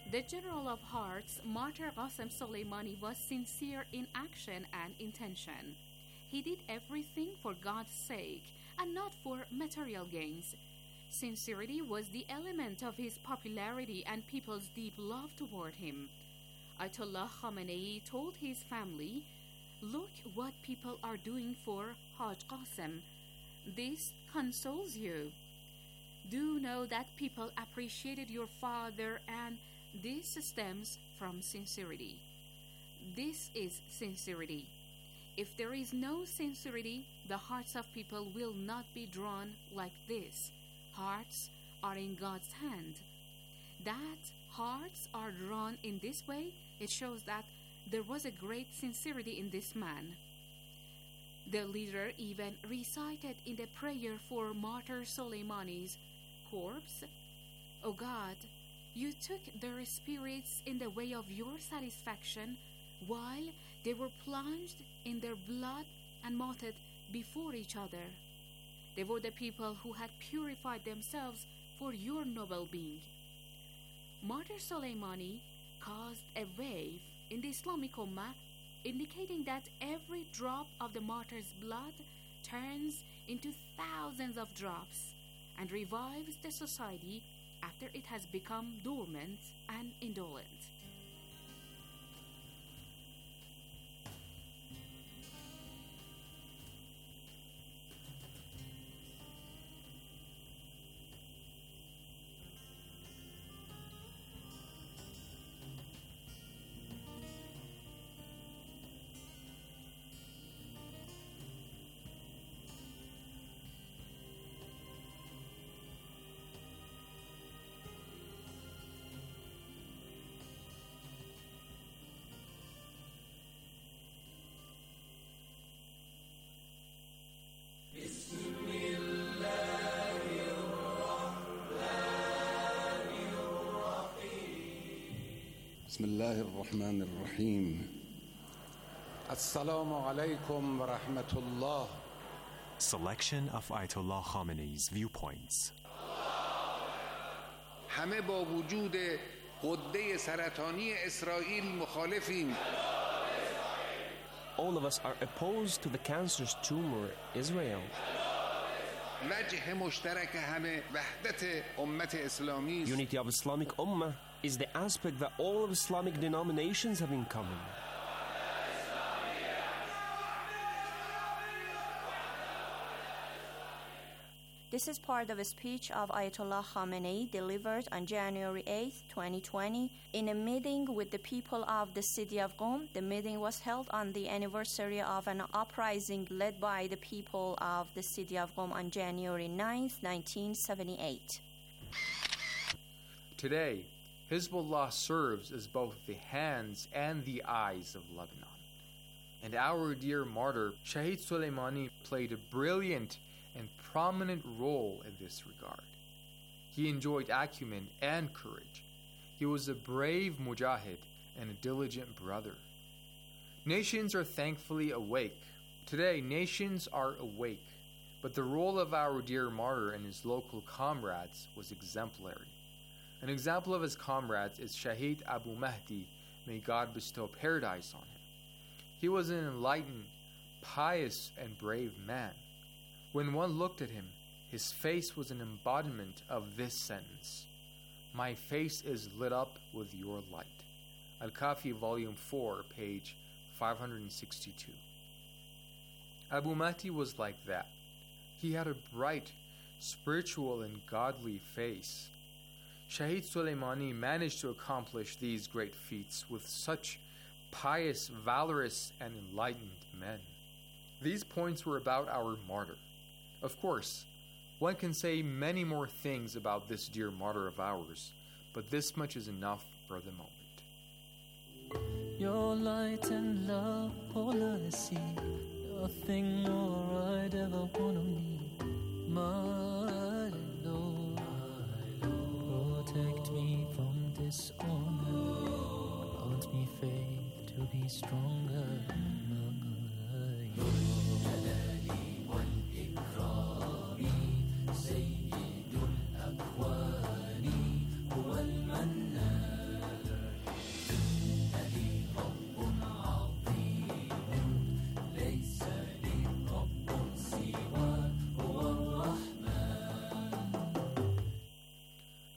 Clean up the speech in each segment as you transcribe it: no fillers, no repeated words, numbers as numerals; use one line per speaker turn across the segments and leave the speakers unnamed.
The General of Hearts, Martyr Qasem Soleimani, was sincere in action and intention. He did everything for God's sake and not for material gains. Sincerity was the element of his popularity and people's deep love toward him. Ayatollah Khamenei told his family, "Look what people are doing for Haj Qasem. This consoles you. Do know that people appreciated your father, and this stems from sincerity." This is sincerity. If there is no sincerity, the hearts of people will not be drawn like this. Hearts are in God's hand. That hearts are drawn in this way, it shows that there was a great sincerity in this man. The leader even recited in the prayer for Martyr Soleimani's corpse, "O God, you took their spirits in the way of your satisfaction while they were plunged in their blood and mocked before each other. They were the people who had purified themselves for your noble being." Martyr Soleimani caused a wave in the Islamic Ummah, indicating that every drop of the martyr's blood turns into thousands of drops and revives the society after it has become dormant and indolent.
بسم الله الرحمن الرحيم. السلام عليكم ورحمة الله.
Selection of Ayatollah Khamenei's viewpoints.
همه با وجود غده سرطانی اسرائیل مخالفیم.
All of us are opposed to the cancerous tumor, Israel.
وجه مشترک همه وحدت امت اسلامی است.
Unity of Islamic Ummah is the aspect that all of Islamic denominations have in common.
This is part of a speech of Ayatollah Khamenei delivered on January 8, 2020, in a meeting with the people of the city of Qom. The meeting was held on the anniversary of an uprising led by the people of the city of Qom on January 9, 1978.
Today, Hezbollah serves as both the hands and the eyes of Lebanon. And our dear martyr, Shahid Soleimani, played a brilliant and prominent role in this regard. He enjoyed acumen and courage. He was a brave mujahid and a diligent brother. Nations are thankfully awake. Today, nations are awake. But the role of our dear martyr and his local comrades was exemplary. An example of his comrades is Shahid Abu Mahdi, may God bestow paradise on him. He was an enlightened, pious, and brave man. When one looked at him, his face was an embodiment of this sentence: "My face is lit up with your light." Al-Kafi, Volume 4, page 562. Abu Mahdi was like that. He had a bright, spiritual, and godly face. Shahid Soleimani managed to accomplish these great feats with such pious, valorous, and enlightened men. These points were about our martyr. Of course, one can say many more things about this dear martyr of ours, but this much is enough for the moment.
Your light and love, all I see, nothing more I'd ever want or need. My Lord, protect me from dishonor, grant me faith to be stronger. سيد الأكوان هو المنان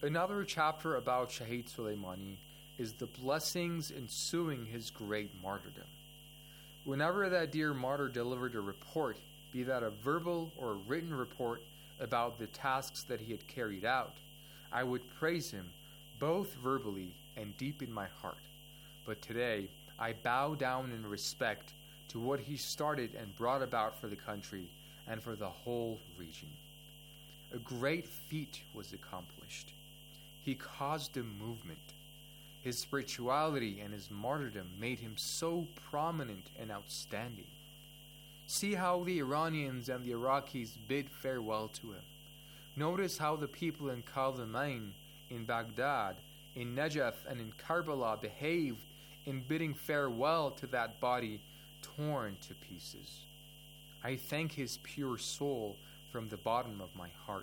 Another chapter about Shahid Soleimani is the blessings ensuing his great martyrdom. Whenever that dear martyr delivered a report, be that a verbal or a written report about the tasks that he had carried out, I would praise him both verbally and deep in my heart. But today, I bow down in respect to what he started and brought about for the country and for the whole region. A great feat was accomplished. He caused a movement. His spirituality and his martyrdom made him so prominent and outstanding. See how the Iranians and the Iraqis bid farewell to him. Notice how the people in Kaldamain, in Baghdad, in Najaf, and in Karbala behaved in bidding farewell to that body torn to pieces. I thank his pure soul from the bottom of my heart.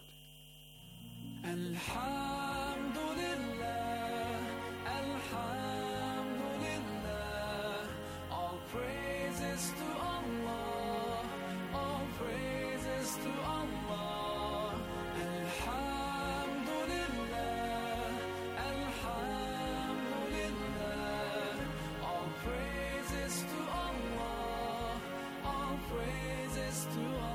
Alhamdulillah, Alhamdulillah, all praises to Allah, all praises to Allah. Alhamdulillah, Alhamdulillah, all praises to Allah, all praises to Allah.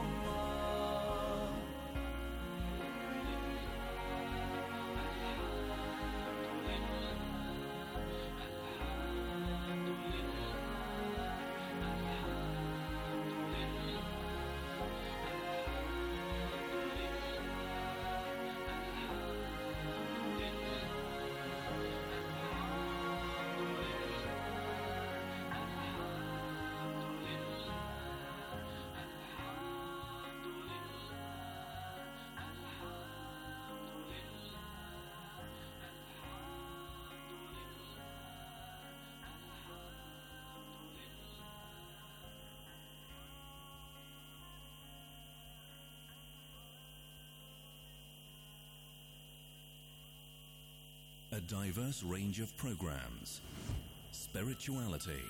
A diverse range of programs, spirituality,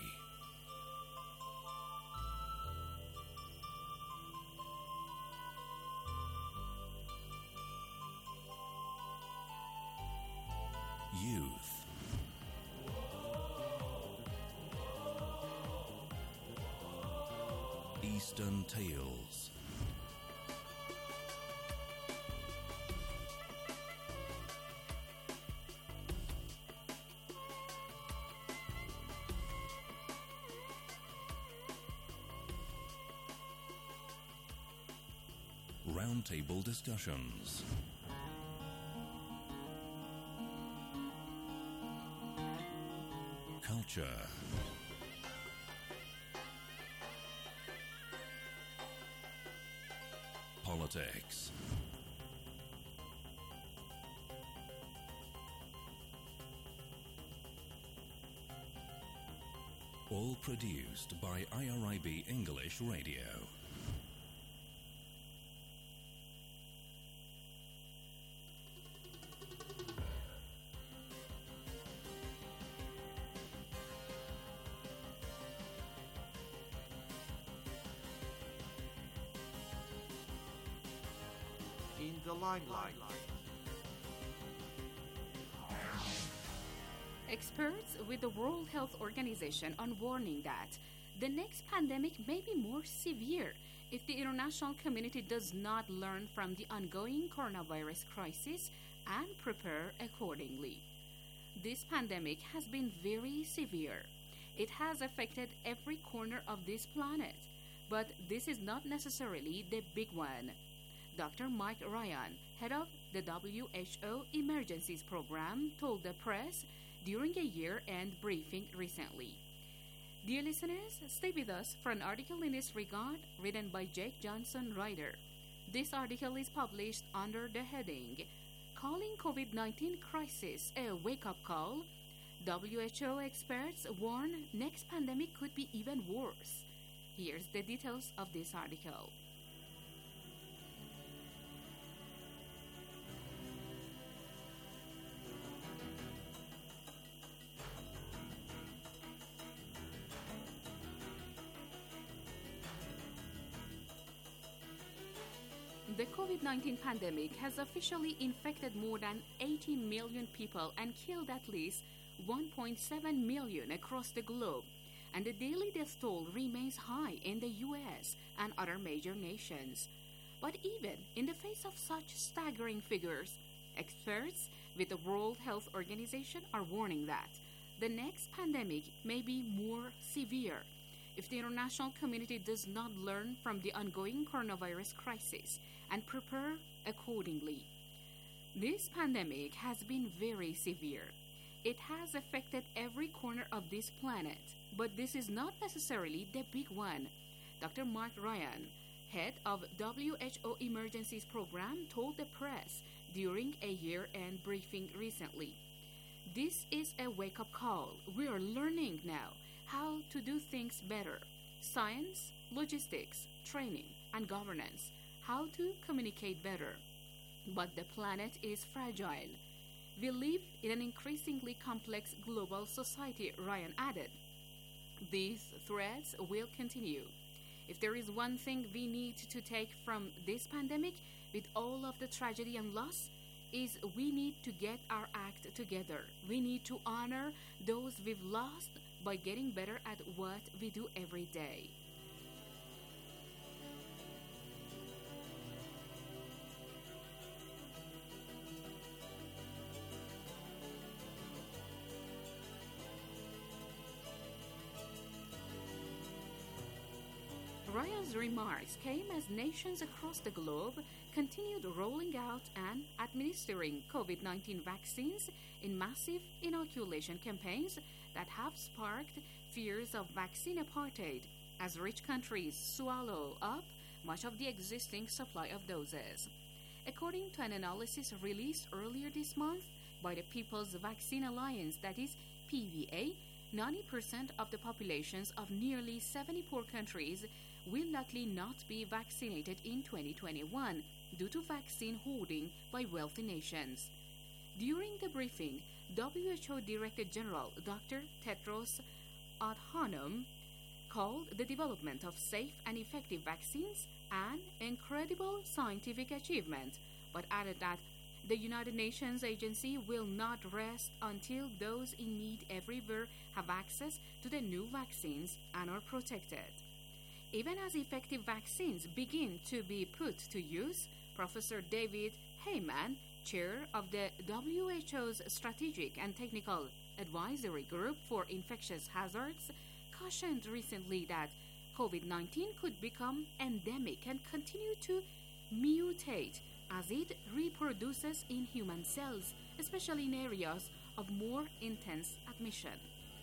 youth, Eastern Tales, roundtable discussions, culture, politics, all produced by IRIB English Radio.
In the limelight.
Experts with the World Health Organization are warning that the next pandemic may be more severe if the international community does not learn from the ongoing coronavirus crisis and prepare accordingly. This pandemic has been very severe. It has affected every corner of this planet, but this is not necessarily the big one. Dr. Mike Ryan, head of the WHO Emergencies Program, told the press during a year-end briefing recently. Dear listeners, stay with us for an article in this regard written by Jake Johnson Ryder. This article is published under the heading, Calling COVID-19 Crisis a Wake-Up Call. WHO experts warn next pandemic could be even worse. Here's the details of this article. The COVID-19 pandemic has officially infected more than 80 million people and killed at least 1.7 million across the globe, and the daily death toll remains high in the US and other major nations. But even in the face of such staggering figures, experts with the World Health Organization are warning that the next pandemic may be more severe if the international community does not learn from the ongoing coronavirus crisis and prepare accordingly. This pandemic has been very severe. It has affected every corner of this planet, but this is not necessarily the big one. Dr. Mark Ryan, head of WHO Emergencies Program, told the press during a year-end briefing recently. This is a wake-up call. We are learning now how to do things better. Science, logistics, training, and governance. How to communicate better. But the planet is fragile. We live in an increasingly complex global society, Ryan added. These threats will continue. If there is one thing we need to take from this pandemic, with all of the tragedy and loss, is we need to get our act together. We need to honor those we've lost by getting better at what we do every day. Ryan's remarks came as nations across the globe continued rolling out and administering COVID-19 vaccines in massive inoculation campaigns that have sparked fears of vaccine apartheid as rich countries swallow up much of the existing supply of doses. According to an analysis released earlier this month by the People's Vaccine Alliance, that is PVA, 90% of the populations of nearly 70 poor countries will likely not be vaccinated in 2021 due to vaccine hoarding by wealthy nations. During the briefing, WHO Director General Dr. Tedros Adhanom called the development of safe and effective vaccines an incredible scientific achievement, but added that the United Nations agency will not rest until those in need everywhere have access to the new vaccines and are protected. Even as effective vaccines begin to be put to use, Professor David Heymann, chair of the WHO's Strategic and Technical Advisory Group for Infectious Hazards, cautioned recently that COVID-19 could become endemic and continue to mutate as it reproduces in human cells, especially in areas of more intense admission.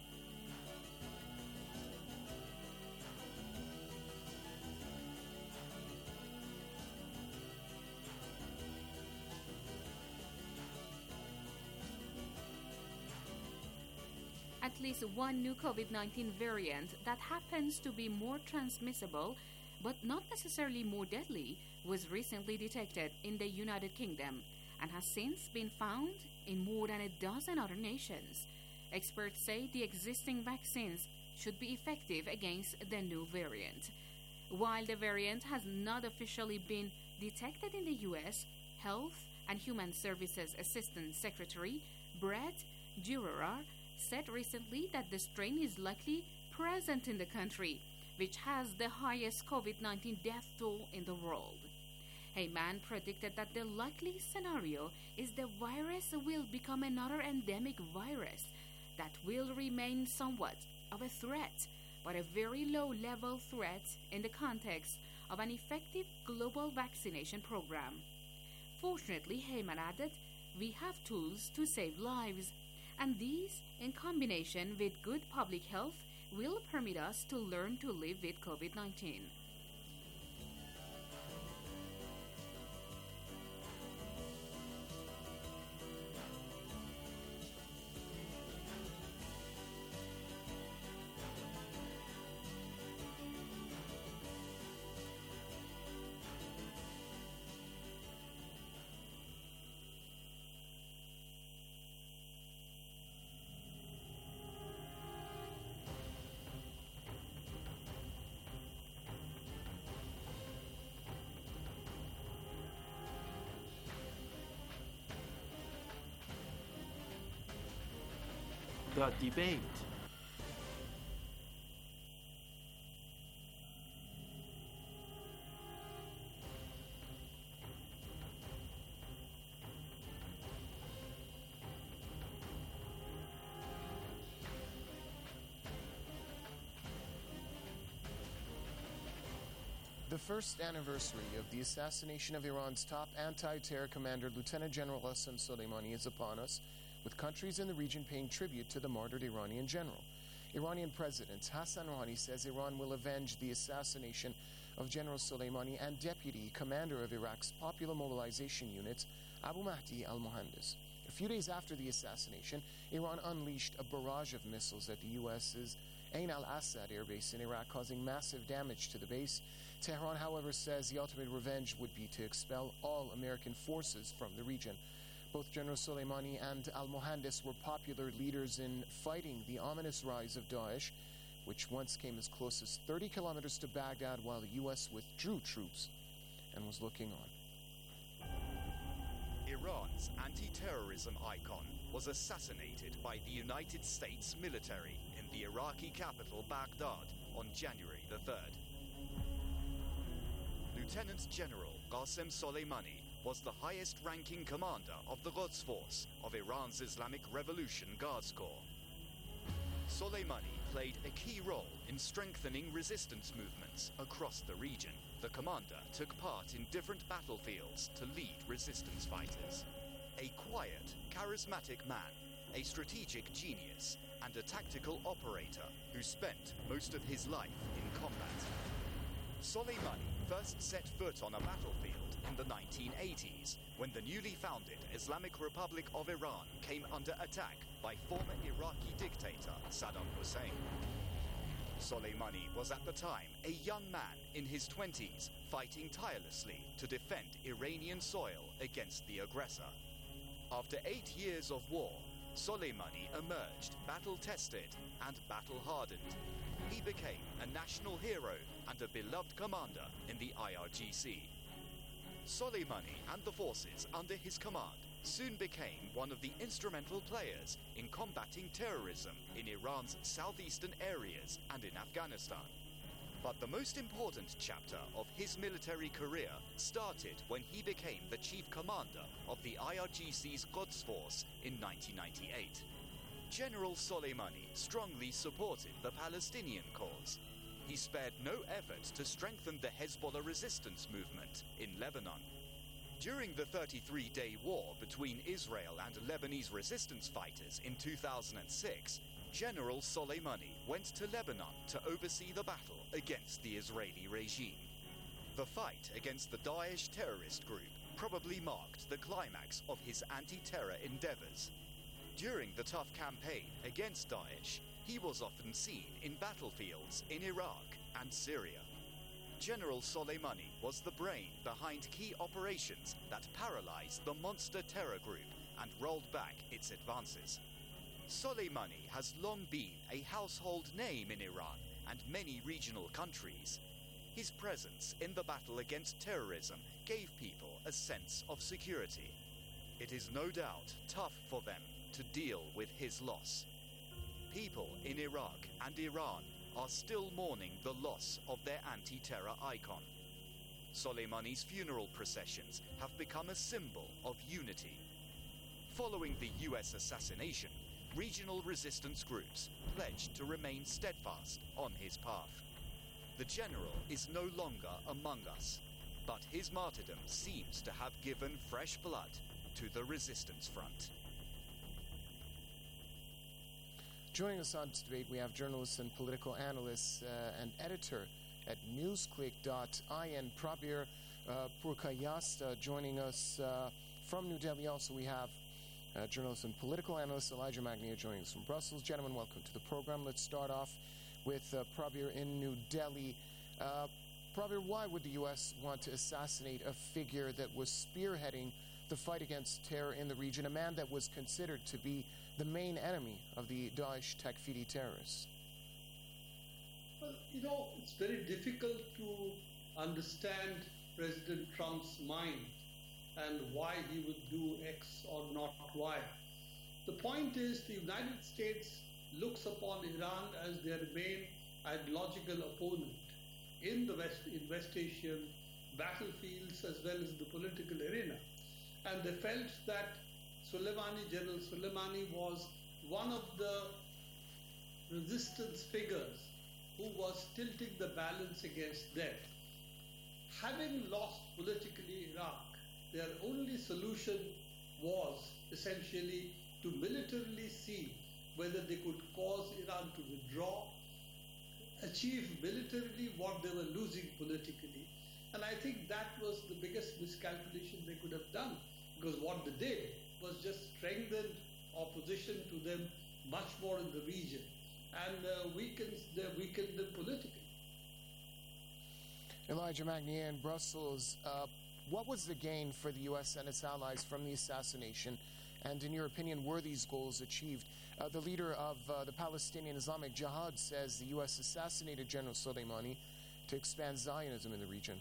At least one new COVID-19 variant that happens to be more transmissible but not necessarily more deadly was recently detected in the United Kingdom and has since been found in more than a dozen other nations. Experts say the existing vaccines should be effective against the new variant. While the variant has not officially been detected in the US, Health and Human Services Assistant Secretary Brett Giroir said recently that the strain is likely present in the country, which has the highest COVID-19 death toll in the world. Heymann predicted that the likely scenario is the virus will become another endemic virus that will remain somewhat of a threat, but a very low-level threat in the context of an effective global vaccination program. Fortunately, Heymann added, we have tools to save lives, and these, in combination with good public health, will permit us to learn to live with COVID-19.
The debate.
The first anniversary of the assassination of Iran's top anti-terror commander, Lieutenant General Qasem Soleimani, is upon us, with countries in the region paying tribute to the martyred Iranian general. Iranian President Hassan Rouhani says Iran will avenge the assassination of General Soleimani and Deputy Commander of Iraq's Popular Mobilization Unit, Abu Mahdi al-Mohandes. A few days after the assassination, Iran unleashed a barrage of missiles at the U.S.'s Ain al-Assad air base in Iraq, causing massive damage to the base. Tehran, however, says the ultimate revenge would be to expel all American forces from the region. Both General Soleimani and al-Mohandes were popular leaders in fighting the ominous rise of Daesh, which once came as close as 30 kilometers to Baghdad while the U.S. withdrew troops and was looking on.
Iran's anti-terrorism icon was assassinated by the United States military in the Iraqi capital Baghdad on January the 3rd. Lieutenant General Qasem Soleimani was the highest-ranking commander of the Quds Force of Iran's Islamic Revolution Guards Corps. Soleimani played a key role in strengthening resistance movements across the region. The commander took part in different battlefields to lead resistance fighters. A quiet, charismatic man, a strategic genius, and a tactical operator who spent most of his life in combat. Soleimani first set foot on a battlefield in the 1980s when the newly founded Islamic Republic of Iran came under attack by former Iraqi dictator Saddam Hussein. Soleimani was at the time a young man in his 20s fighting tirelessly to defend Iranian soil against the aggressor. After 8 years of war, Soleimani emerged battle-tested and battle-hardened. He became a national hero and a beloved commander in the IRGC. Soleimani and the forces under his command soon became one of the instrumental players in combating terrorism in Iran's southeastern areas and in Afghanistan. But the most important chapter of his military career started when he became the chief commander of the IRGC's Quds Force in 1998. General Soleimani strongly supported the Palestinian cause. He spared no effort to strengthen the Hezbollah resistance movement in Lebanon. During the 33-day war between Israel and Lebanese resistance fighters in 2006, General Soleimani went to Lebanon to oversee the battle against the Israeli regime. The fight against the Daesh terrorist group probably marked the climax of his anti-terror endeavors. During the tough campaign against Daesh, he was often seen in battlefields in Iraq and Syria. General Soleimani was the brain behind key operations that paralyzed the monster terror group and rolled back its advances. Soleimani has long been a household name in Iran and many regional countries. His presence in the battle against terrorism gave people a sense of security. It is no doubt tough for them to deal with his loss. People in Iraq and Iran are still mourning the loss of their anti-terror icon. Soleimani's funeral processions have become a symbol of unity. Following the US assassination, regional resistance groups pledged to remain steadfast on his path. The general is no longer among us, but his martyrdom seems to have given fresh blood to the resistance front.
Joining us on this debate, we have journalist and political analyst and editor at newsclick.in, Prabir Purkayastha, joining us from New Delhi. Also, we have journalist and political analyst Elijah Magnier joining us from Brussels. Gentlemen, welcome to the program. Let's start off with Prabir in New Delhi. Prabir, why would the U.S. want to assassinate a figure that was spearheading the fight against terror in the region, a man that was considered to be the main enemy of the Daesh Takfiri terrorists?
Well, it's very difficult to understand President Trump's mind and why he would do X or not Y. The point is the United States looks upon Iran as their main ideological opponent in the West Asian battlefields as well as the political arena. And they felt that General Soleimani was one of the resistance figures who was tilting the balance against them. Having lost politically Iraq, their only solution was essentially to militarily see whether they could cause Iran to withdraw, achieve militarily what they were losing politically. And I think that was the biggest miscalculation they could have done, because what they did was just strengthen opposition to them much more in the region and weakened them politically.
Elijah Magnier in Brussels, what was the gain for the U.S. and its allies from the assassination? And in your opinion, were these goals achieved? The leader of the Palestinian Islamic Jihad says the U.S. assassinated General Soleimani to expand Zionism in the region.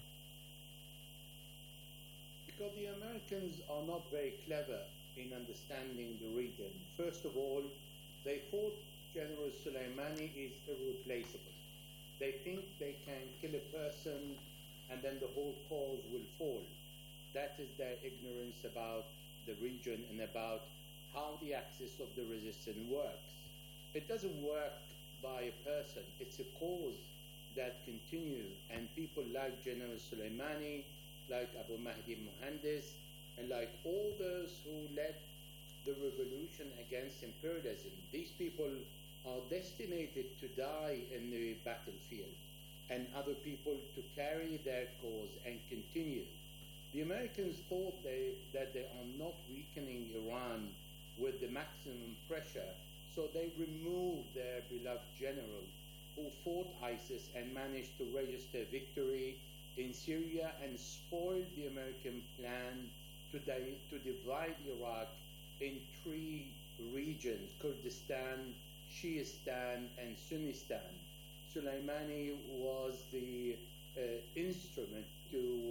Because the Americans are not very clever in understanding the region. First of all, they thought General Soleimani is irreplaceable. They think they can kill a person and then the whole cause will fall. That is their ignorance about the region and about how the axis of the resistance works. It doesn't work by a person. It's a cause that continues, and people like General Soleimani, like Abu Mahdi Mohandes, and like all those who led the revolution against imperialism, these people are destined to die in the battlefield, and other people to carry their cause and continue. The Americans thought that they are not weakening Iran with the maximum pressure, so they removed their beloved general who fought ISIS and managed to register victory in Syria and spoiled the American plan to divide Iraq in three regions: Kurdistan, Shiistan, and Sunnistan. Soleimani was the instrument to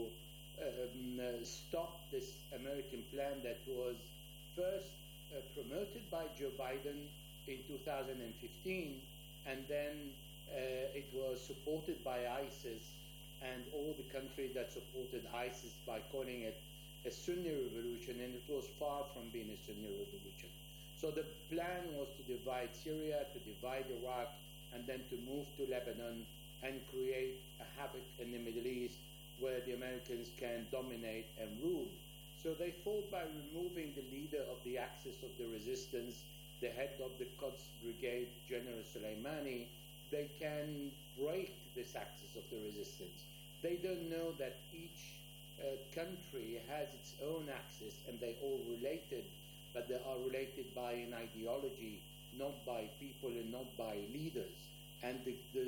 stop this American plan that was first promoted by Joe Biden in 2015, and then it was supported by ISIS and all the countries that supported ISIS by calling it a Sunni revolution, and it was far from being a Sunni revolution. So the plan was to divide Syria, to divide Iraq, and then to move to Lebanon and create a havoc in the Middle East where the Americans can dominate and rule. So they thought by removing the leader of the axis of the resistance, the head of the Quds Brigade, General Soleimani, they can break this axis of the resistance. They don't know that each country has its own axis and they're all related, but they are related by an ideology, not by people and not by leaders. And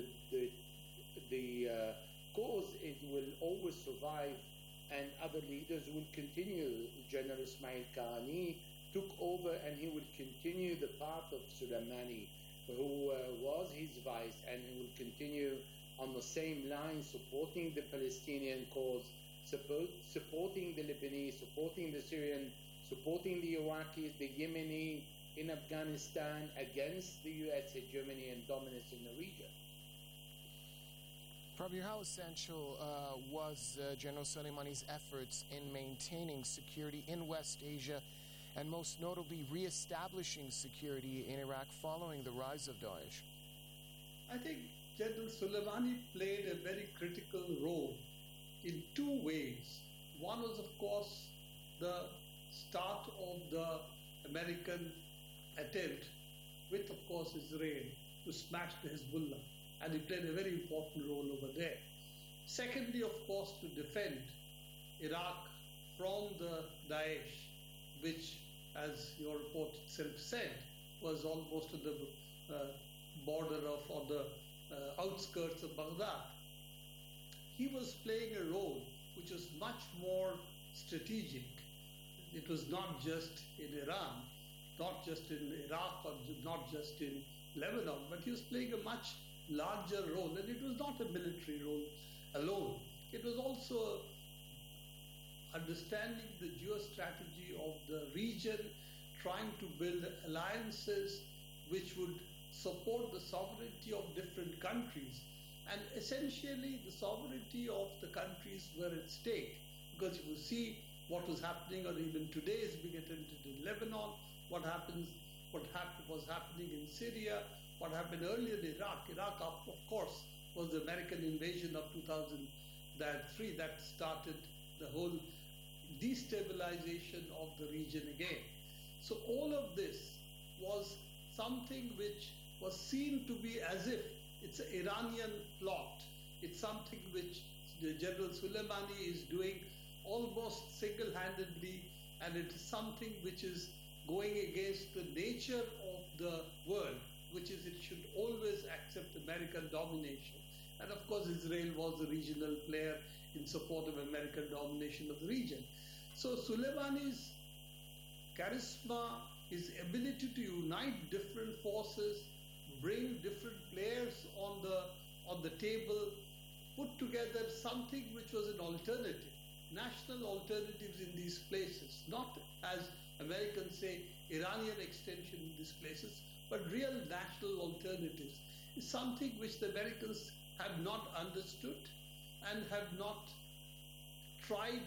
the cause, it will always survive, and other leaders will continue. General Ismail Qaani took over, and he will continue the path of Soleimani, who was his vice, and he will continue on the same line, supporting the Palestinian cause, supporting the Lebanese, supporting the Syrian, supporting the Iraqis, the Yemeni in Afghanistan against the U.S. hegemony and dominance in the region.
Prabir, how essential was General Soleimani's efforts in maintaining security in West Asia and most notably re-establishing security in Iraq following the rise of Daesh?
I think General Soleimani played a very critical role in two ways. One was, of course, the start of the American attempt with, of course, Israel to smash the Hezbollah, and he played a very important role over there. Secondly, of course, to defend Iraq from the Daesh, which, as your report itself said, was almost at the border of, or the outskirts of Baghdad. He was playing a role which was much more strategic. It was not just in Iran, not just in Iraq, or not just in Lebanon, but he was playing a much larger role, and it was not a military role alone. It was also understanding the geostrategy of the region, trying to build alliances which would support the sovereignty of different countries. And essentially, the sovereignty of the countries were at stake. Because you will see what was happening, or even today is being attempted in Lebanon, what was happening in Syria, what happened earlier in Iraq. Iraq, of course, was the American invasion of 2003 that started the whole destabilization of the region again. So all of this was something which was seen to be as if it's an Iranian plot. It's something which General Soleimani is doing almost single-handedly, and it is something which is going against the nature of the world, which is it should always accept American domination. And of course, Israel was a regional player in support of American domination of the region. So Soleimani's charisma, his ability to unite different forces, bring different players on the table, put together something which was an alternative, national alternatives in these places, not as Americans say, Iranian extension in these places, but real national alternatives, is something which the Americans have not understood and have not tried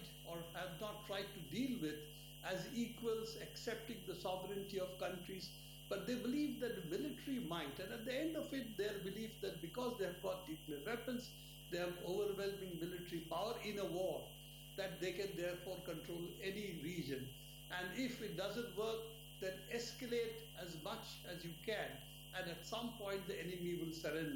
to deal with as equals, accepting the sovereignty of countries. But they believe that the military might, and at the end of it, their belief that because they have got nuclear weapons, they have overwhelming military power in a war, that they can therefore control any region. And if it doesn't work, then escalate as much as you can, and at some point the enemy will surrender.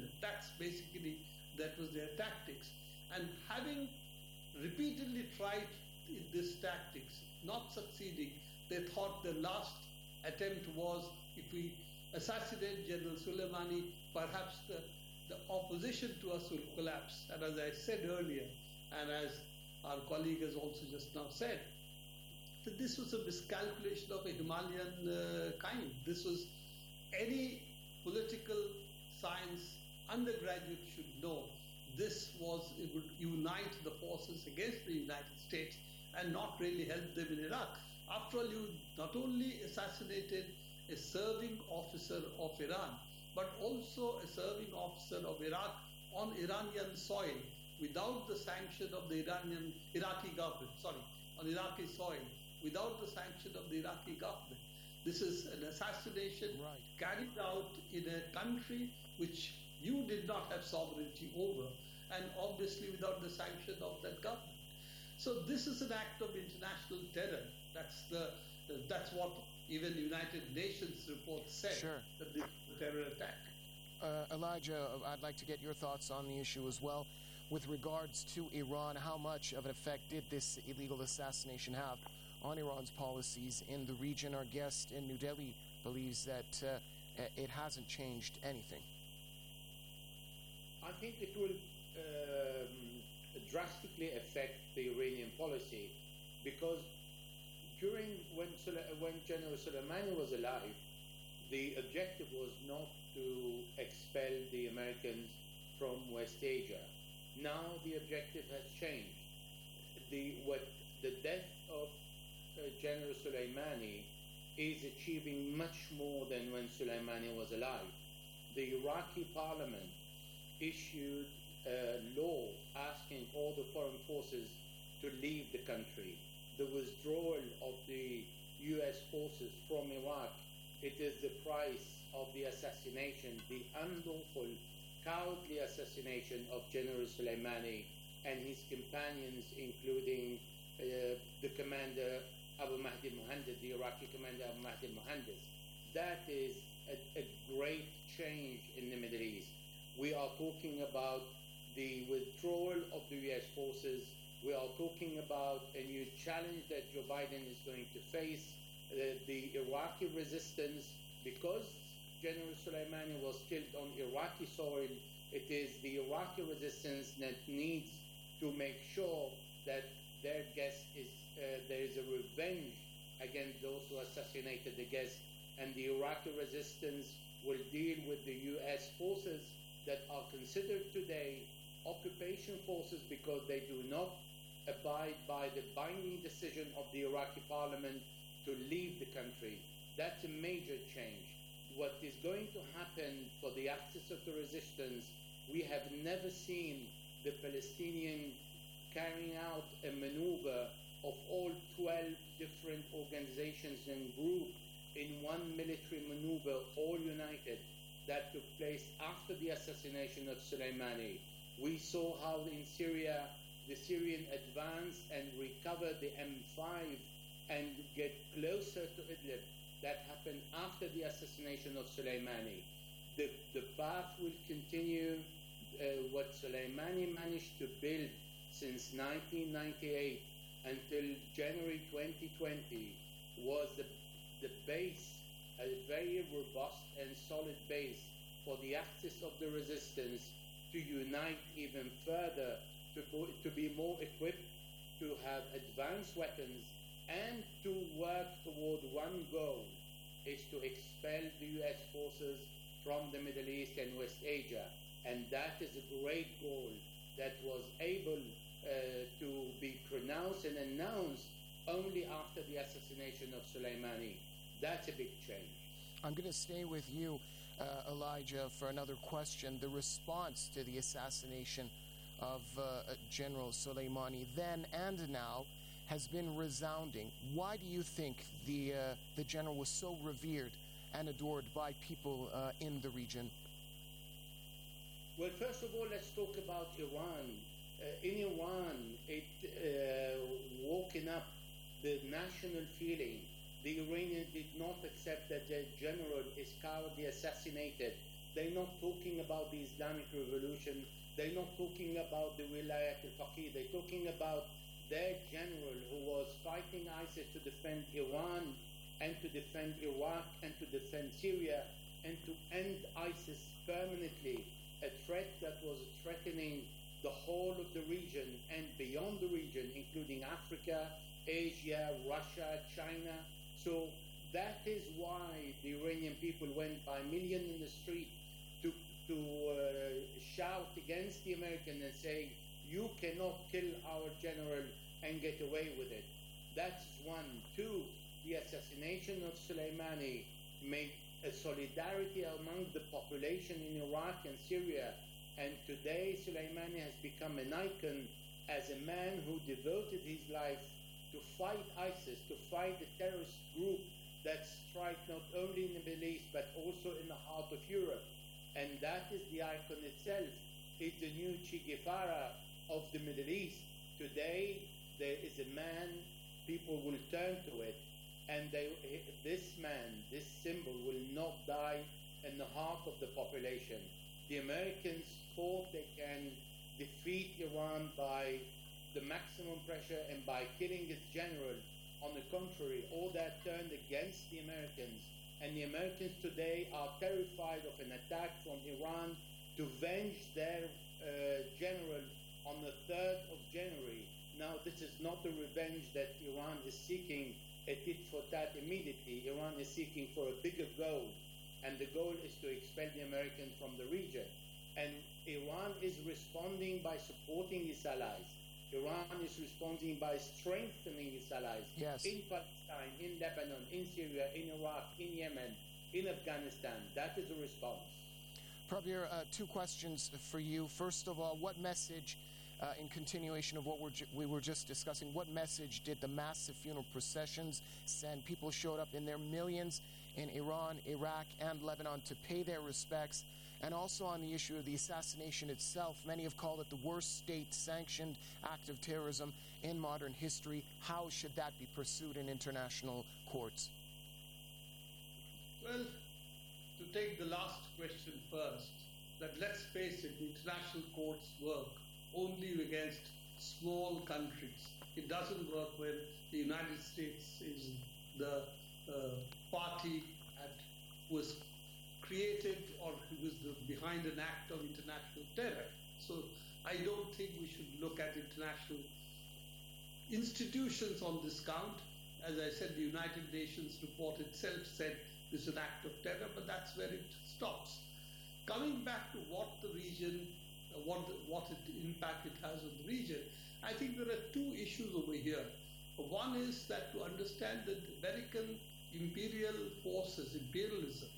That was their tactics. And having repeatedly tried this tactics, not succeeding, they thought the last attempt was, if we assassinate General Soleimani, perhaps the opposition to us will collapse. And as I said earlier, and as our colleague has also just now said, that this was a miscalculation of a Himalayan kind. This was, any political science undergraduate should know, it would unite the forces against the United States and not really help them in Iraq. After all, you not only assassinated a serving officer of Iran, but also a serving officer of Iraq on Iranian soil without the sanction of the Iraqi government, on Iraqi soil, without the sanction of the Iraqi government. This is an assassination carried out in a country which you did not have sovereignty over, and obviously without the sanction of that government. So this is an act of international terror. That's what even United Nations report said, that this is a terror attack.
Elijah, I'd like to get your thoughts on the issue as well. With regards to Iran, how much of an effect did this illegal assassination have on Iran's policies in the region? Our guest in New Delhi believes that it hasn't changed anything.
I think it will drastically affect the Iranian policy, because when General Soleimani was alive, the objective was not to expel the Americans from West Asia. Now the objective has changed. The death of General Soleimani is achieving much more than when Soleimani was alive. The Iraqi parliament issued a law asking all the foreign forces to leave the country. The withdrawal of the US forces from Iraq, it is the price of the assassination, the unlawful, cowardly assassination of General Soleimani and his companions, including the commander Abu Mahdi al-Muhandis, the Iraqi commander Abu Mahdi al-Muhandis. That is a great change in the Middle East. We are talking about the withdrawal of the US forces. We are talking about a new challenge that Joe Biden is going to face, the Iraqi resistance. Because General Soleimani was killed on Iraqi soil, it is the Iraqi resistance that needs to make sure that their guest there is a revenge against those who assassinated the guest, and the Iraqi resistance will deal with the US forces that are considered today occupation forces because they do not abide by the binding decision of the Iraqi parliament to leave the country. That's a major change. what is going to happen for the axis of the resistance, we have never seen the Palestinian carrying out a maneuver of all 12 different organizations and groups in one military maneuver, all united, that took place after the assassination of Soleimani. We saw how in Syria, the Syrian advanced and recovered the M5 and get closer to Idlib. That happened after the assassination of Soleimani. The path will continue. What Soleimani managed to build since 1998 until January 2020 was the base, a very robust and solid base for the axis of the resistance to unite even further, to be more equipped, to have advanced weapons, and to work toward one goal, is to expel the U.S. forces from the Middle East and West Asia. And that is a great goal that was able to be pronounced and announced only after the assassination of Soleimani. That's a big change.
I'm going to stay with you, Elijah, for another question. The response to the assassination of General Soleimani then and now has been resounding. Why do you think the general was so revered and adored by people in the region?
Well, first of all, let's talk about Iran. In Iran, it woken up the national feeling. The Iranians did not accept that their general is cowardly assassinated. They're not talking about the Islamic Revolution. They're not talking about the Wilayat al-Faqih. They're talking about their general who was fighting ISIS to defend Iran and to defend Iraq and to defend Syria and to end ISIS permanently, a threat that was threatening the whole of the region and beyond the region, including Africa, Asia, Russia, China. So that is why the Iranian people went by millions in the street to shout against the Americans and say, you cannot kill our general and get away with it. That's one. Two, the assassination of Soleimani made a solidarity among the population in Iraq and Syria. And today Soleimani has become an icon as a man who devoted his life to fight ISIS, to fight the terrorist group that strike not only in the Middle East but also in the heart of Europe. And that is the icon itself. It's the new Che Guevara of the Middle East. Today there is a man, people will turn to it, and this man, this symbol will not die in the heart of the population. The Americans thought they can defeat Iran by the maximum pressure and by killing its general. On the contrary, all that turned against the Americans. And the Americans today are terrified of an attack from Iran to venge their general on the 3rd of January. Now, this is not the revenge that Iran is seeking, a tit for tat immediately. Iran is seeking for a bigger goal, and the goal is to expel the Americans from the region. And Iran is responding by supporting its allies. Iran is responding by strengthening its allies.
Yes.
In Palestine, in Lebanon, in Syria, in Iraq, in Yemen, in Afghanistan. That is the response.
Prabir, two questions for you. First of all, what message, in continuation of what we were just discussing, what message did the massive funeral processions send? People showed up in their millions in Iran, Iraq, and Lebanon to pay their respects. And also on the issue of the assassination itself, many have called it the worst state-sanctioned act of terrorism in modern history. How should that be pursued in international courts?
Well, to take the last question first, that let's face it, the international courts work only against small countries. It doesn't work when the United States is the party who was created or who was behind an act of international terror. So I don't think we should look at international institutions on this count. As I said, the United Nations report itself said this is an act of terror, but that's where it stops. Coming back to what the region, what impact it has on the region, I think there are two issues over here. One is that to understand that American imperial forces, imperialism,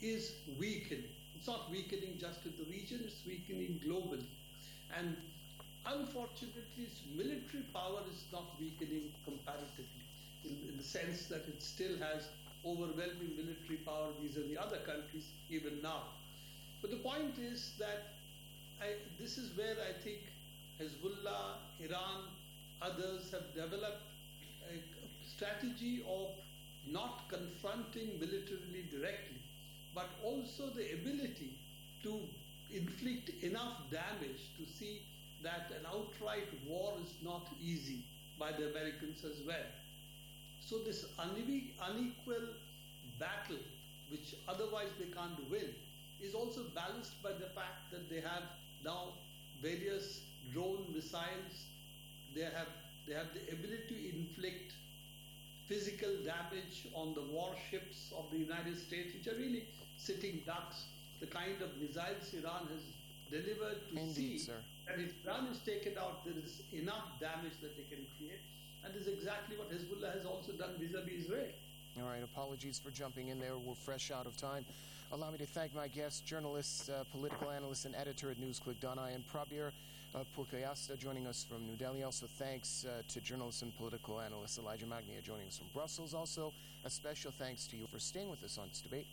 is weakening. It's not weakening just in the region, it's weakening globally. And unfortunately, its military power is not weakening comparatively, in the sense that it still has overwhelming military power vis-a-vis other countries even now. But the point is that this is where I think Hezbollah, Iran, others have developed a strategy of not confronting militarily directly, but also the ability to inflict enough damage to see that an outright war is not easy by the Americans as well. So this unequal battle, which otherwise they can't win, is also balanced by the fact that they have now various drone missiles. They have the ability to inflict physical damage on the warships of the United States, which are really sitting ducks. The kind of missiles Iran has delivered to
Indeed,
see
sir.
that if Iran is taken out, there is enough damage that they can create. And this is exactly what Hezbollah has also done vis-a-vis Israel.
All right, apologies for jumping in there. We're fresh out of time. Allow me to thank my guests, journalist, political analyst, and editor at NewsClick, Danai and Prabir Purkayastha, joining us from New Delhi. Also, thanks to journalist and political analyst Elijah Magnia, joining us from Brussels. Also, a special thanks to you for staying with us on this debate.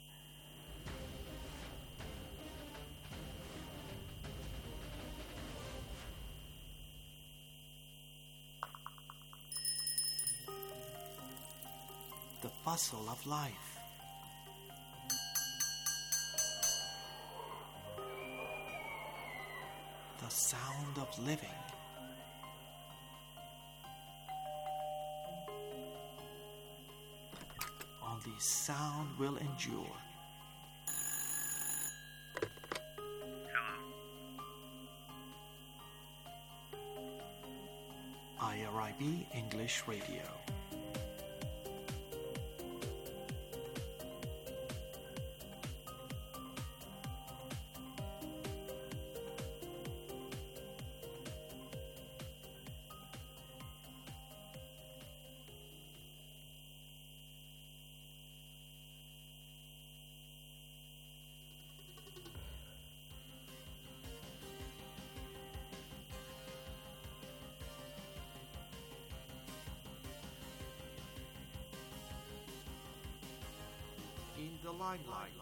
The bustle of life. The sound of living. Only sound will endure. IRIB English Radio. In the limelight.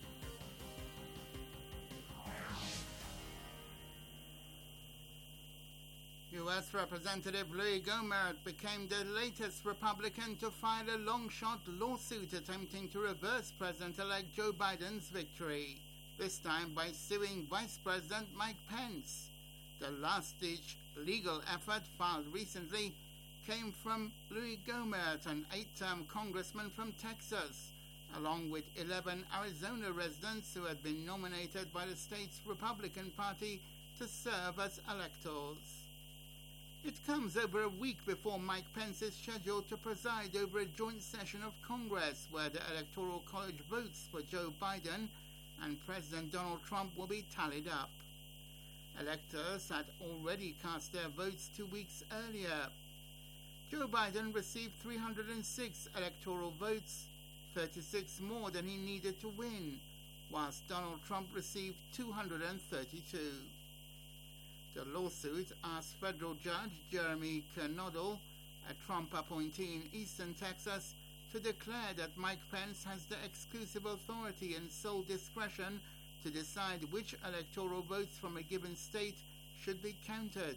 U.S. Representative Louis Gohmert became the latest Republican to file a long-shot lawsuit attempting to reverse President-elect Joe Biden's victory, this time by suing Vice President Mike Pence. The last-ditch legal effort filed recently came from Louis Gohmert, an 8-term congressman from Texas, along with 11 Arizona residents who had been nominated by the state's Republican Party to serve as electors. It comes over a week before Mike Pence is scheduled to preside over a joint session of Congress where the Electoral College votes for Joe Biden and President Donald Trump will be tallied up. Electors had already cast their votes 2 weeks earlier. Joe Biden received 306 electoral votes, 36 more than he needed to win, whilst Donald Trump received 232. The lawsuit asked federal judge Jeremy Kernodle, a Trump appointee in Eastern Texas, to declare that Mike Pence has the exclusive authority and sole discretion to decide which electoral votes from a given state should be counted.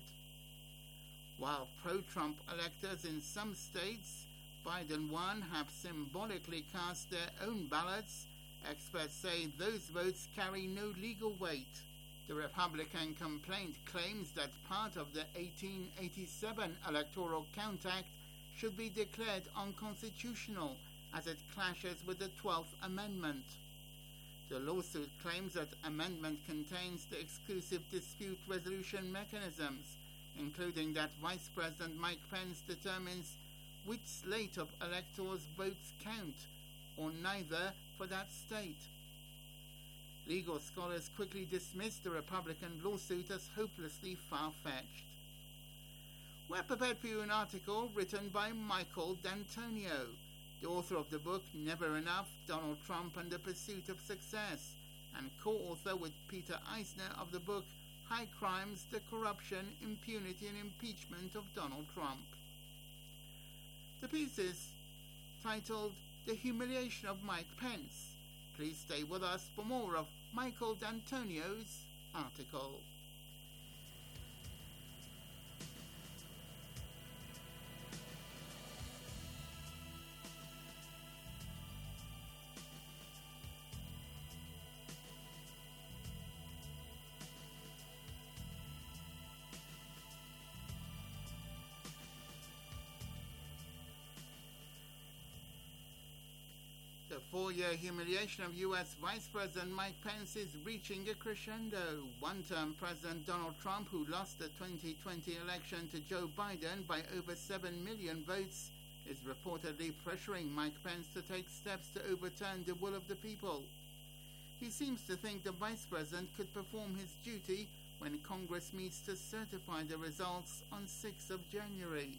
While pro-Trump electors in some states, Biden won, have symbolically cast their own ballots, experts say those votes carry no legal weight. The Republican complaint claims that part of the 1887 Electoral Count Act should be declared unconstitutional as it clashes with the 12th Amendment. The lawsuit claims that amendment contains the exclusive dispute resolution mechanisms, including that Vice President Mike Pence determines which slate of electors' votes count, or neither for that state. Legal scholars quickly dismissed the Republican lawsuit as hopelessly far-fetched. We're prepared for you an article written by Michael D'Antonio, the author of the book Never Enough, Donald Trump and the Pursuit of Success, and co-author with Peter Eisner of the book High Crimes, the Corruption, Impunity and Impeachment of Donald Trump. The piece is titled The Humiliation of Mike Pence. Please stay with us for more of Michael D'Antonio's article. The 4-year humiliation of U.S. Vice President Mike Pence is reaching a crescendo. One-term President Donald Trump, who lost the 2020 election to Joe Biden by over 7 million votes, is reportedly pressuring Mike Pence to take steps to overturn the will of the people. He seems to think the Vice President could perform his duty when Congress meets to certify the results on 6th of January.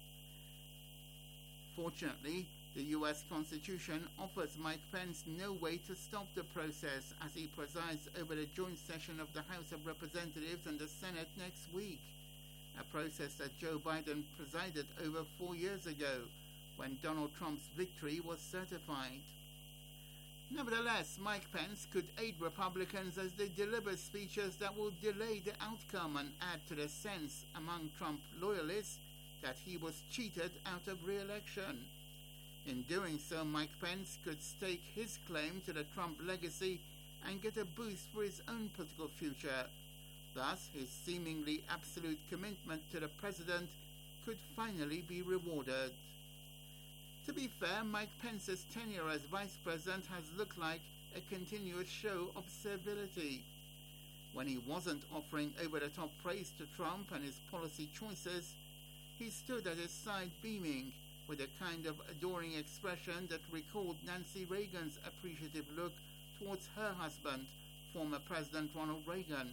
Fortunately, the U.S. Constitution offers Mike Pence no way to stop the process as he presides over the joint session of the House of Representatives and the Senate next week, a process that Joe Biden presided over 4 years ago when Donald Trump's victory was certified. Nevertheless, Mike Pence could aid Republicans as they deliver speeches that will delay the outcome and add to the sense among Trump loyalists that he was cheated out of re-election. In doing so, Mike Pence could stake his claim to the Trump legacy and get a boost for his own political future. Thus, his seemingly absolute commitment to the president could finally be rewarded. To be fair, Mike Pence's tenure as vice president has looked like a continuous show of servility. When he wasn't offering over-the-top praise to Trump and his policy choices, he stood at his side beaming, with a kind of adoring expression that recalled Nancy Reagan's appreciative look towards her husband, former President Ronald Reagan.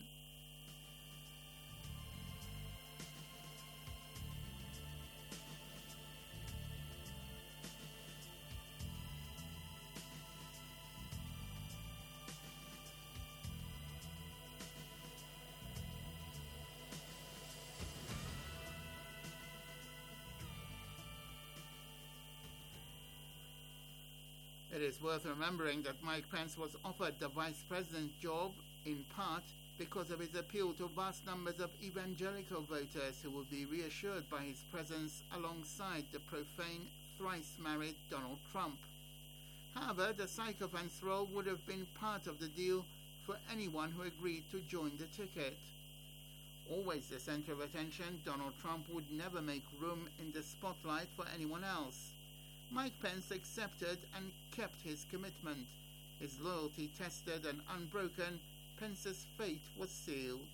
It is worth remembering that Mike Pence was offered the vice president's job in part because of his appeal to vast numbers of evangelical voters who will be reassured by his presence alongside the profane, thrice-married Donald Trump. However, the sycophant's role would have been part of the deal for anyone who agreed to join the ticket. Always the center of attention, Donald Trump would never make room in the spotlight for anyone else. Mike Pence accepted and kept his commitment. His loyalty tested and unbroken, Pence's fate was sealed.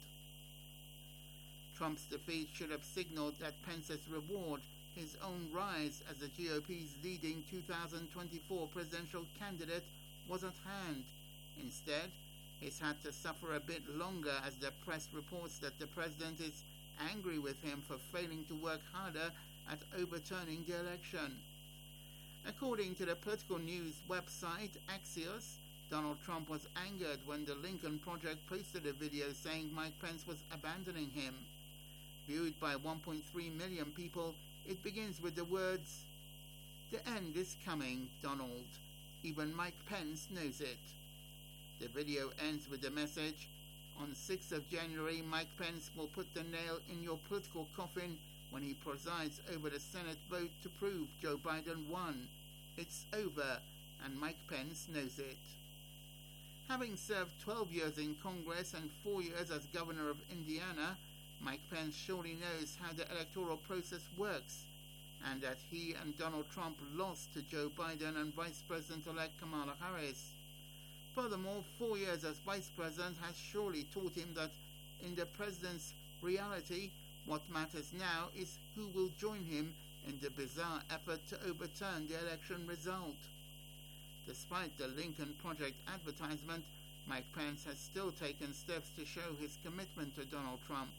Trump's defeat should have signaled that Pence's reward, his own rise as the GOP's leading 2024 presidential candidate, was at hand. Instead, he's had to suffer a bit longer as the press reports that the president is angry with him for failing to work harder at overturning the election. According to the political news website Axios, Donald Trump was angered when the Lincoln Project posted a video saying Mike Pence was abandoning him. Viewed by 1.3 million people, it begins with the words, "The end is coming, Donald. Even Mike Pence knows it." The video ends with the message, "On 6th of January, Mike Pence will put the nail in your political coffin when he presides over the Senate vote to prove Joe Biden won. It's over, and Mike Pence knows it." Having served 12 years in Congress and 4 years as governor of Indiana, Mike Pence surely knows how the electoral process works, and that he and Donald Trump lost to Joe Biden and Vice President-elect Kamala Harris. Furthermore, 4 years as Vice President has surely taught him that in the President's reality, what matters now is who will join him in the bizarre effort to overturn the election result. Despite the Lincoln Project advertisement, Mike Pence has still taken steps to show his commitment to Donald Trump.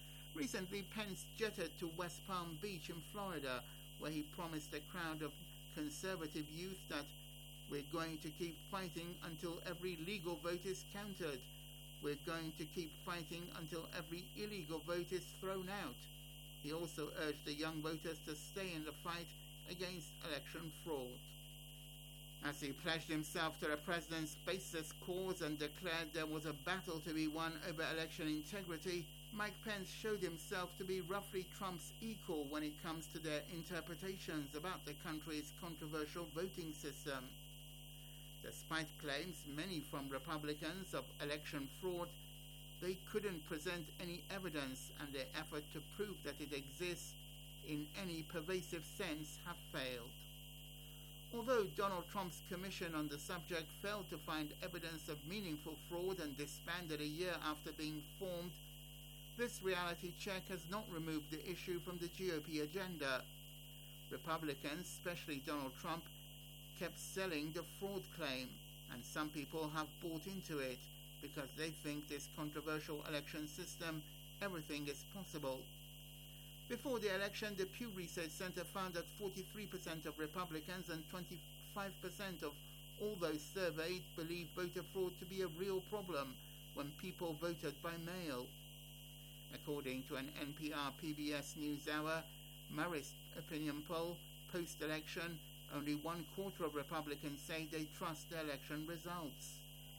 Recently, Pence jetted to West Palm Beach in Florida, where he promised a crowd of conservative youth that we're going to keep fighting until every legal vote is counted. We're going to keep fighting until every illegal vote is thrown out. He also urged the young voters to stay in the fight against election fraud. As he pledged himself to the president's baseless cause and declared there was a battle to be won over election integrity, Mike Pence showed himself to be roughly Trump's equal when it comes to their interpretations about the country's controversial voting system. Despite claims, many from Republicans, of election fraud, they couldn't present any evidence, and their effort to prove that it exists in any pervasive sense have failed. Although Donald Trump's commission on the subject failed to find evidence of meaningful fraud and disbanded a year after being formed, this reality check has not removed the issue from the GOP agenda. Republicans, especially Donald Trump, kept selling the fraud claim, and some people have bought into it because they think this controversial election system, everything is possible. Before the election, the Pew Research Center found that 43% of Republicans and 25% of all those surveyed believe voter fraud to be a real problem when people voted by mail. According to an NPR PBS NewsHour Marist opinion poll, post-election, only 1/4 of Republicans say they trust the election results.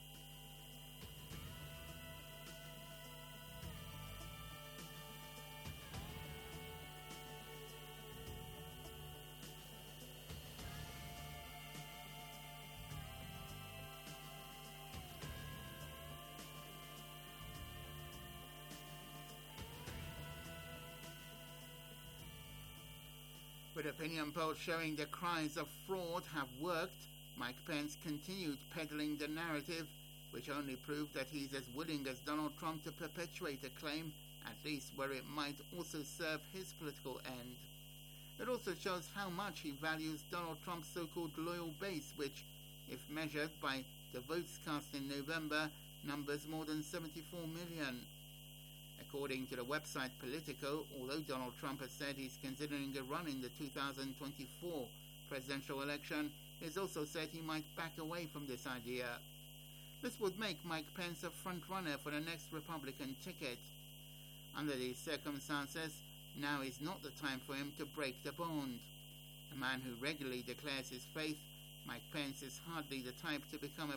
With opinion polls showing the cries of fraud have worked, Mike Pence continued peddling the narrative, which only proved that he's as willing as Donald Trump to perpetuate a claim, at least where it might also serve his political end. It also shows how much he values Donald Trump's so-called loyal base, which, if measured by the votes cast in November, numbers more than 74 million. According to the website Politico, although Donald Trump has said he's considering a run in the 2024 presidential election, he's also said he might back away from this idea. This would make Mike Pence a front-runner for the next Republican ticket. Under these circumstances, now is not the time for him to break the bond. A man who regularly declares his faith, Mike Pence is hardly the type to become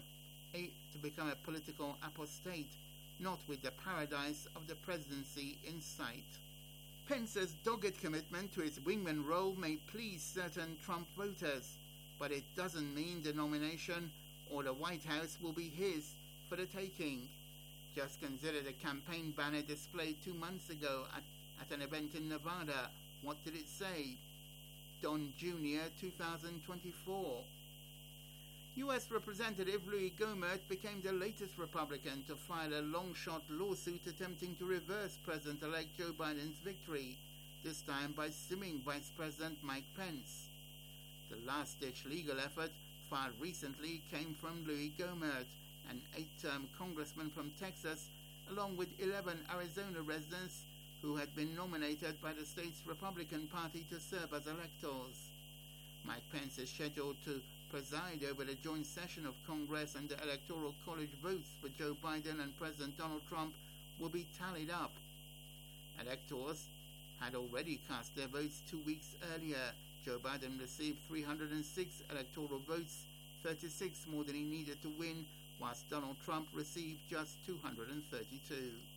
a political apostate, not with the paradise of the presidency in sight. Pence's dogged commitment to his wingman role may please certain Trump voters, but it doesn't mean the nomination or the White House will be his for the taking. Just consider the campaign banner displayed 2 months ago at an event in Nevada. What did it say? Don Jr. 2024. U.S. Representative Louis Gohmert became the latest Republican to file a long-shot lawsuit attempting to reverse President-elect Joe Biden's victory, this time by suing Vice President Mike Pence. The last-ditch legal effort filed recently came from Louis Gohmert, an 8-term congressman from Texas, along with 11 Arizona residents who had been nominated by the state's Republican Party to serve as electors. Mike Pence is scheduled to preside over the joint session of Congress, and the Electoral College votes for Joe Biden and President Donald Trump will be tallied up. Electors had already cast their votes 2 weeks earlier. Joe Biden received 306 electoral votes, 36 more than he needed to win, whilst Donald Trump received just 232.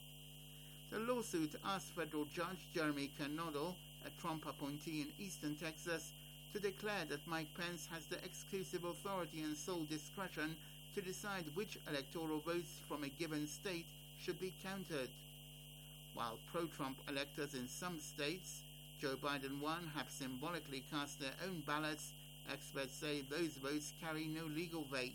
The lawsuit asked federal judge Jeremy Kernodle, a Trump appointee in eastern Texas, to declare that Mike Pence has the exclusive authority and sole discretion to decide which electoral votes from a given state should be counted. While pro-Trump electors in some states, Joe Biden won, have symbolically cast their own ballots, experts say those votes carry no legal weight.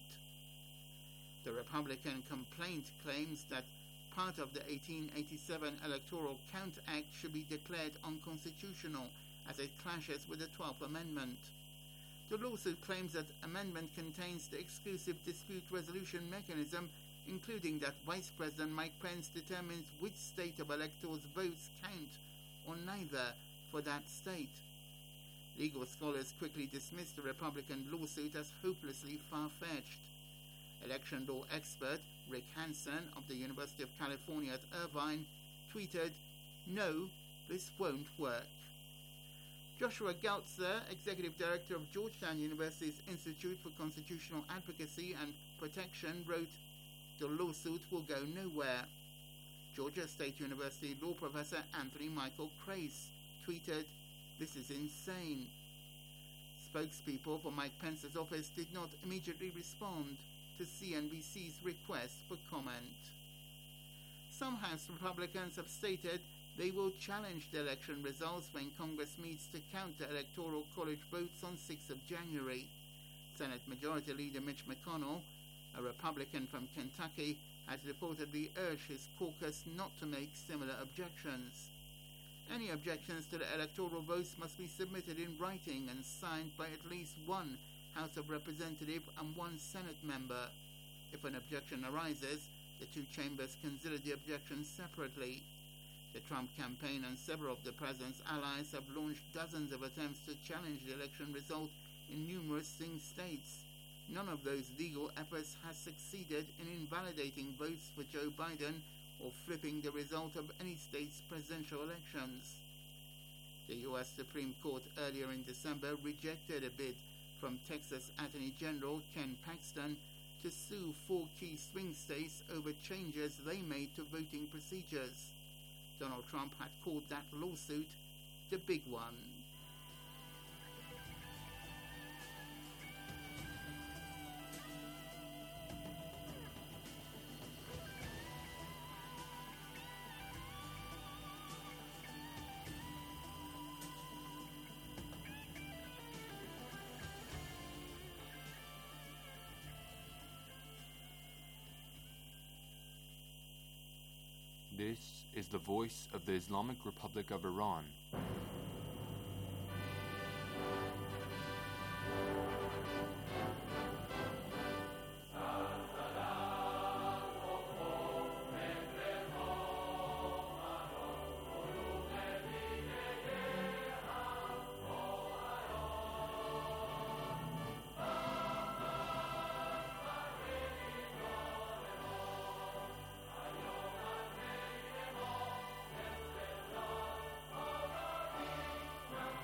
The Republican complaint claims that part of the 1887 Electoral Count Act should be declared unconstitutional, as it clashes with the 12th Amendment. The lawsuit claims that amendment contains the exclusive dispute resolution mechanism, including that Vice President Mike Pence determines which state of electors' votes count, or neither, for that state. Legal scholars quickly dismissed the Republican lawsuit as hopelessly far-fetched. Election law expert Rick Hansen of the University of California at Irvine tweeted, "No, this won't work." Joshua Galtzer, Executive Director of Georgetown University's Institute for Constitutional Advocacy and Protection, wrote, "The lawsuit will go nowhere." Georgia State University law professor Anthony Michael Crace tweeted, "This is insane." Spokespeople for Mike Pence's office did not immediately respond to CNBC's request for comment. Some House Republicans have stated they will challenge the election results when Congress meets to count the Electoral College votes on 6th of January. Senate Majority Leader Mitch McConnell, a Republican from Kentucky, has reportedly urged his caucus not to make similar objections. Any objections to the electoral votes must be submitted in writing and signed by at least one House of Representatives and one Senate member. If an objection arises, the two chambers consider the objection separately. The Trump campaign and several of the president's allies have launched dozens of attempts to challenge the election result in numerous swing states. None of those legal efforts has succeeded in invalidating votes for Joe Biden or flipping the result of any state's presidential elections. The U.S. Supreme Court earlier in December rejected a bid from Texas Attorney General Ken Paxton to sue 4 key swing states over changes they made to voting procedures. Donald Trump had called that lawsuit the big one.
This is the voice of the Islamic Republic of Iran.